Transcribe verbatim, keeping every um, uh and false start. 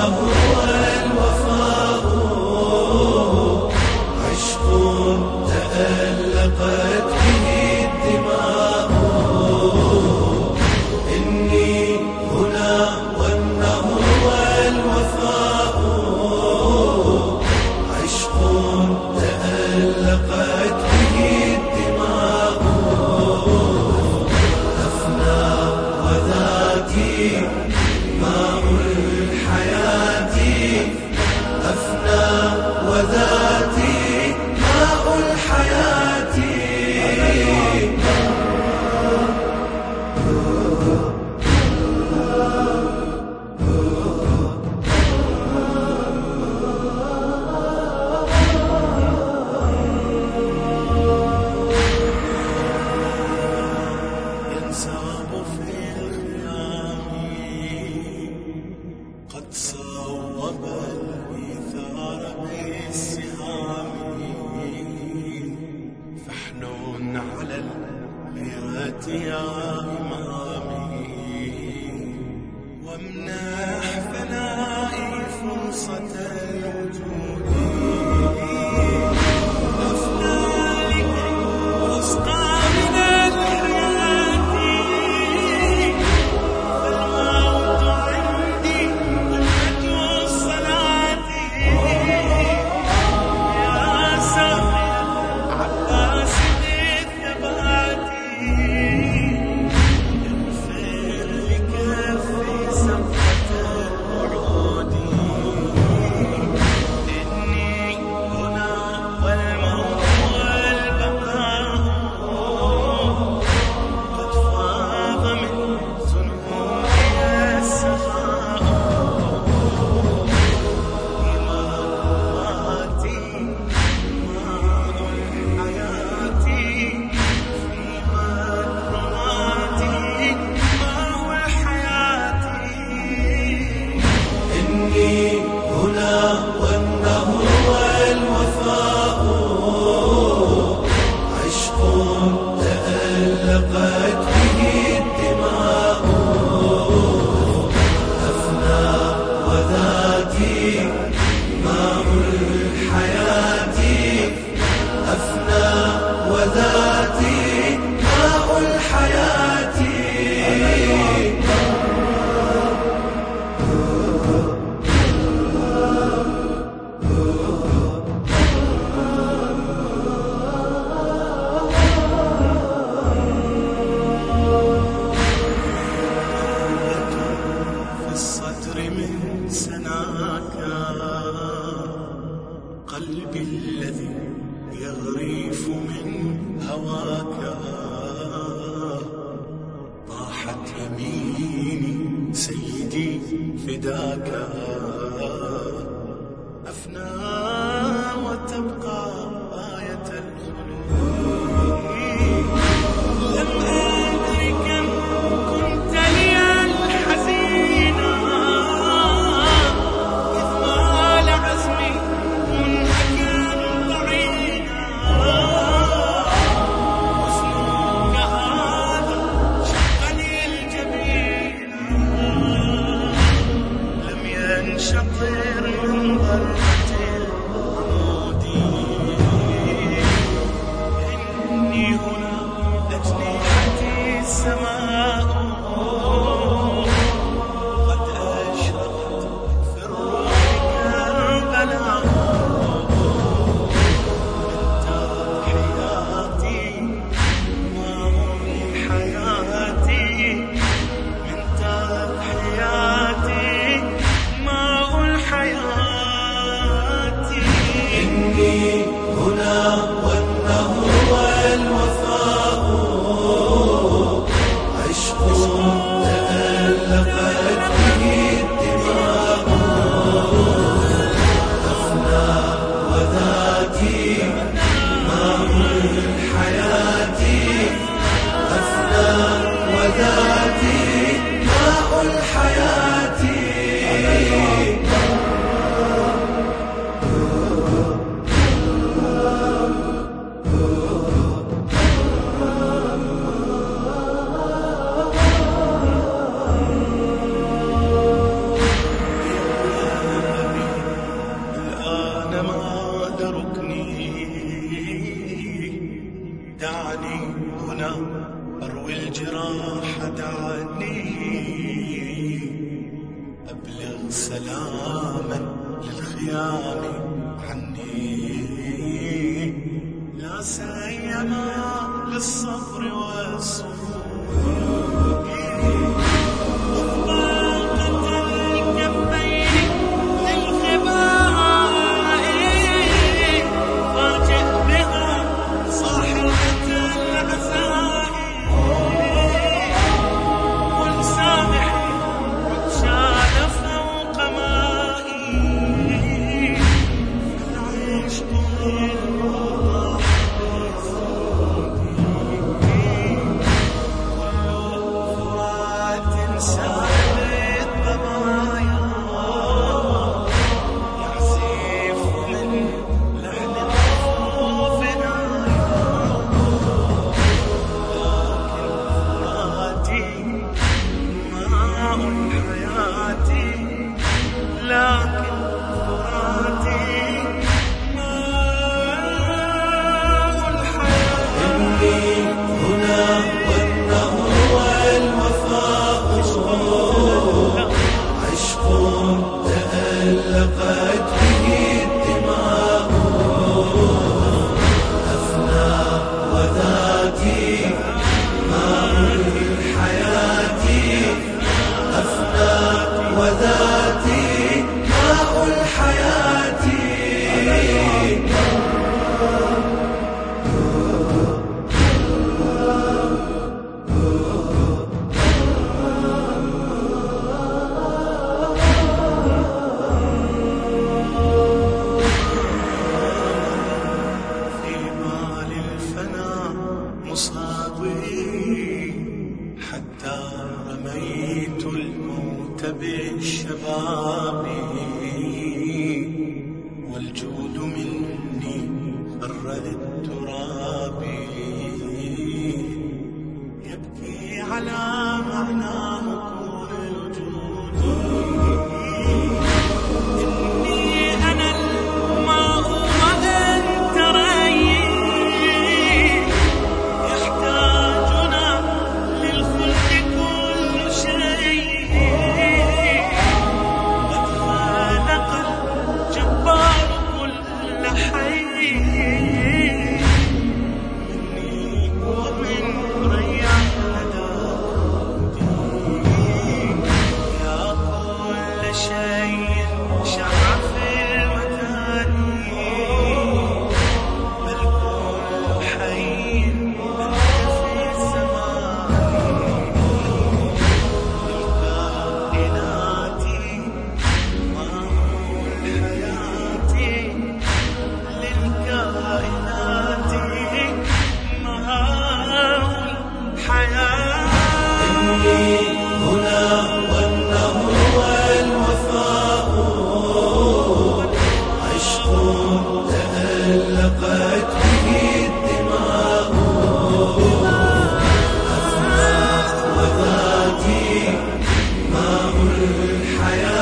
هو الوفاء، عشق تألقت به الدماء. إني هنا وأنه هو الوفاء، عشق تألقت به الدماء. أفنى وذاتي ماء الحياة، أفنى وذاتي ماء الحياة. ينساب في الخيام قد صوب الإيثار بالسهام، فاحنن على الحياة يا إمامي، وامنح فنائي فرصة الوجود. قلبي الذي يغريف من هواك، طاحت يميني سيدي فداك. أفنى وتبقى آية الخلود. لم أدر كم كنت لي الحزينا، إذ مال عزمي منهكا ضعينا. حسنك هذا شق لي الجبين، لم ينشطر من ضربة العمود. إني هنا أجنحتي السماء قد أشرقت في الروح كالبلاء. من تضحياتي ماء حياتي، من تضحياتي ماء الحياة. إني هنا وأنه هو الوفاء، عشق تألقت به الدماء. أفنى وذاتي ماء الحياة، أفنى وذاتي ماء الحياة. أبلغ سلاما للخيام عني، لا سيما للصبر والسرور. وطاقة الكفين للخباء فاجئ بها صاحبة العزاء. والسامح عطشان فوق مائي، فالعشق للوضع تألقت به الدماء. أفنى وذاتي ماء الحياة، أفنى وذاتي ماء الحياة. حتى رميت الموت بالشباب، والجود مني بر التراب، يبكي على معناه كل وجودي. إني أنا الماء وأنت ري، يحتاجنا للخلق كل شيء. قد خلق الجبار كل حي، مني ومن ريان هداودي. يا كل شيء شع في المكان، بل كل حي أنت في الزمان. للكائنات ماء الحياة، للكائنات ماء الحياة. إني هنا والنهر والوفاء، عشق تألقت به الدماء. أفنى وذاتي ماء الحياة،